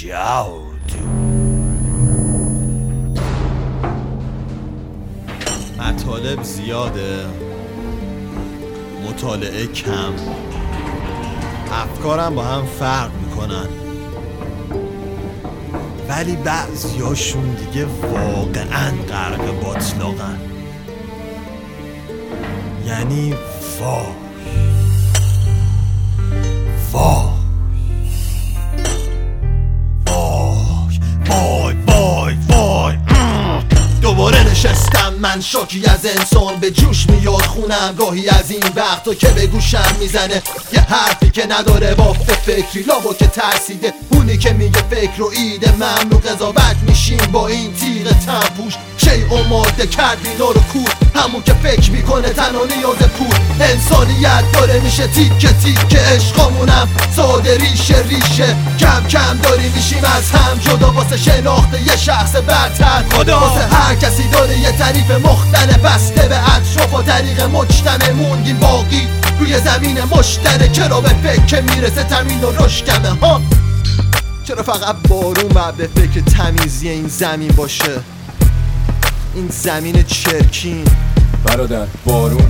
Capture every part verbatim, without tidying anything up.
جادو. مطالب زیاده، مطالعه کم، افکارم با هم فرق میکنن، ولی بعضیاشون دیگه واقعا غرق باطلاقن. یعنی وای وای وای وای وای دوباره نشستم من شوکی از انسان، به جوش میاد خونم گاهی از این وقتا که به گوشم میزنه یه حرفی که نداره بافت فکری، لابا که ترسیده اونی که میگه فکر و ایده ممنوع قضاوت میشیم با این تیغ تنپوش. شیء و ماده کرد اینا رو کود، همون که فکر میکنه تنها نیاز پول. انسانیت داره میشه تیکه تیکه، عشقامونم ساده ریشه ریشه، کم کم داری میشیم از هم جدا واسه شناخت یه شخص برتر. خدا واسه هر کسی داره یه تعریف مختلف، بسته به اطراف و طریق مجتمع موندیم باقی روی زمین مشترک. چرا به فکر میرسه تمین و رشکمه ها؟ چرا فقط بارون باید به فکر تمیزی این زمین باشه؟ این زمین چرکین برادر بارون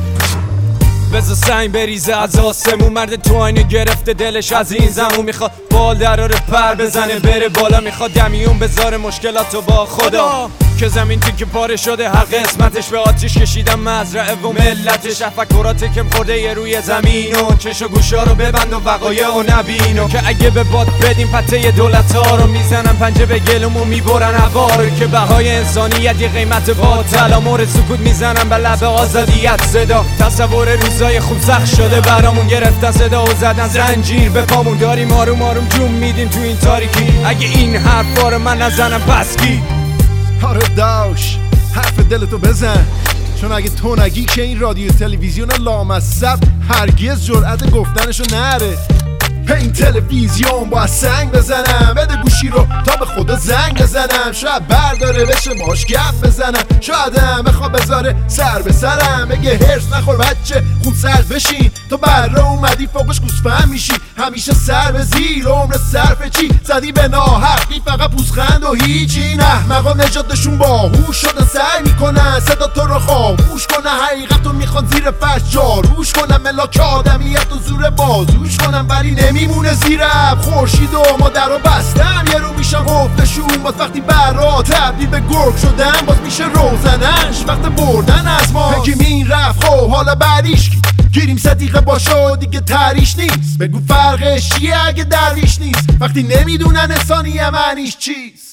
بذار سنگ بریزه از آسمون، مرد تو آینه گرفته دلش از این زمون، میخواد بال دراره پر بزنه بره بالا، میخواد دمیون بذاره مشکلاتو با خدا. که زمین تیکه پاره شده هر قسمتش، به آتیش کشیدم مزرعه و ملتش، تفکرات کم خورده یه روی زمین و چش و گوشا رو ببند و وقایع و نبین. و که اگه به باد بدیم پته دولت ها رو میزنن پنجه به گلوم و میبرن هوا، که بهای انسانیت یه قیمت باطل، مورد سکوت میزنن به لب آزادیت صدا. تصور روزای خوب سخت شده برامون، گرفتن صدا و زدن زنجیر به پامون، داریم آروم آروم جون میدیم تو این تاریکی. اگه این حرفا رو من نزنم پس کی؟ آره داش حرف دلتو بزن، چون اگه تو نگی که این رادیو تلویزیون لامصب هرگز جرأت گفتنشو نره. به این تلویزیون باید سنگ بزنم، بده گوشی رو تا به خدا زنگ بزنم، شاید برداره بشه باش گپ بزنم، شاید هم بخواد بذاره سر به سرم، بگه هرس نخور بچه خون سرد بشین، تو بره اومدی فوقش گوسفند میشی، همیشه سر به زیر عمر صرف چی زدی به ناحقی، فقط پوزخند و هیچ. این احمقا نجاتشون باهوش شدن، سعی میکنن صدا تو رو خاموش کنن، حقیقتو میخوان زیر فرش جاروش کنن، ملاک آدمیت و زور بازوش کنن، ولی میمونه زیرم خورشید و مادر رو بستم، یه رو میشن قفلشون، باز وقتی برا تبدیل به گرگ شدن باز میشه روزنش، وقت بردن از ما بگیم این رفت خب حالا بعدیش کی؟ گیریم صدیقه باشو دیگه تریش نیست، بگو فرقش چیه اگه درویش نیست، وقتی نمیدونن انسانی معنیش چیست.